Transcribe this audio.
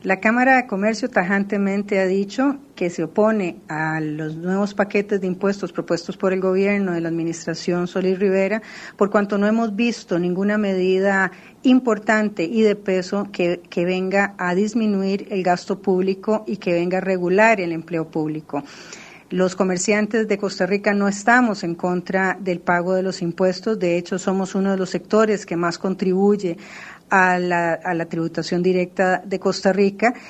La Cámara de Comercio tajantemente ha dicho que se opone a los nuevos paquetes de impuestos propuestos por el gobierno de la administración Solís Rivera, por cuanto no hemos visto ninguna medida importante y de peso que venga a disminuir el gasto público y que venga a regular el empleo público. Los comerciantes de Costa Rica no estamos en contra del pago de los impuestos, de hecho somos uno de los sectores que más contribuye a la tributación directa de Costa Rica.